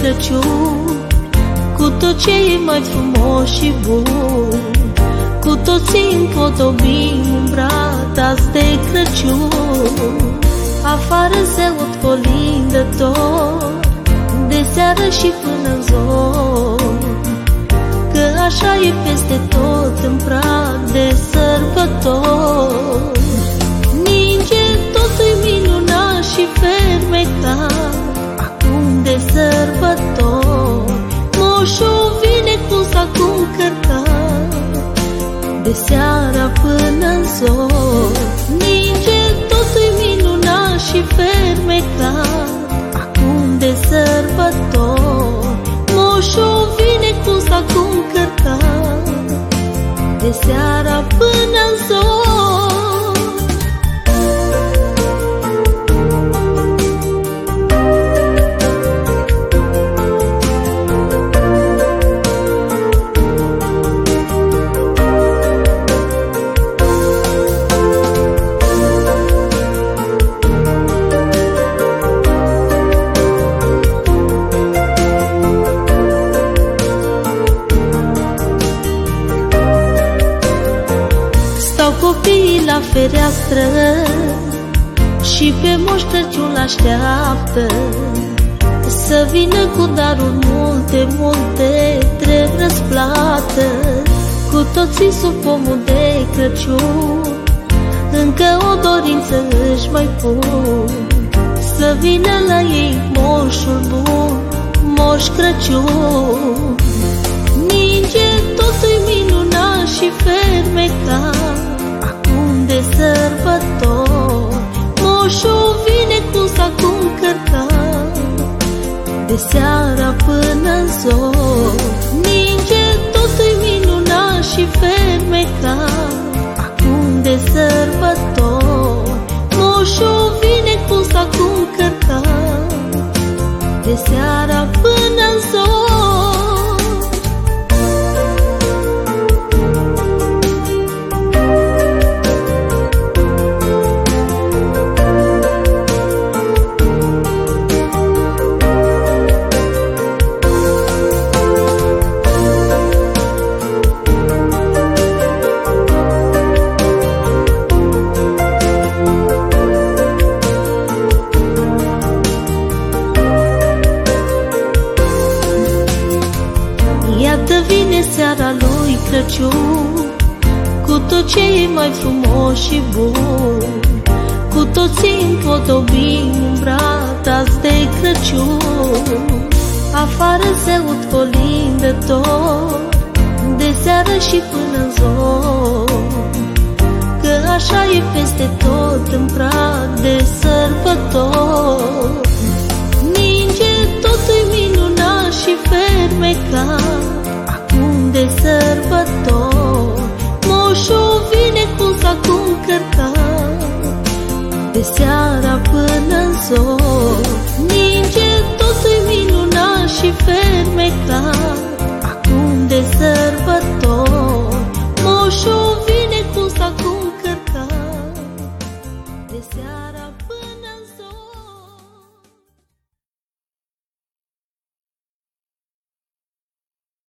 Crăciun, cu tot ce e mai frumos și bun, cu toții împodobim îmbrătați de Crăciun. Afară se aud colindător, de seară și până în zor, că așa e peste tot în prag de sărbător. Ninge totul minunat și fermecat, acum de sărbător. Moșul vine cu sacul încărcat, de seara până în zor. Ninge totul minunat și fermecat, acum de sărbător. Moșul vine cu sacul încărcat, de seara până în zor. Copiii la fereastră și pe Moș Crăciun l-așteaptă, să vină cu daruri multe, multe, drept răsplată. Cu toții sub pomul de Crăciun, încă o dorință își mai pun, să vină la ei moșul bun, Moș Crăciun. Ninge totul minunat și fermecat, de sărbător. Moșul vine cu sacul încărcat, de seara până în zor. Ninge totul minunat și fermecat, acum de sărbător. Moșul vine cu sacul încărcat, de seara până în zor. Iată vine seara lui Crăciun, cu tot ce e mai frumos și bun, cu toții împodobim îmbrătați de Crăciun. Afară se aud colindător, de seară și până în zor, că așa e peste tot în prag de sărbător. Ninge totul minunat și fermecat, acum de sărbător. Moșul vine cu sacul încărcat,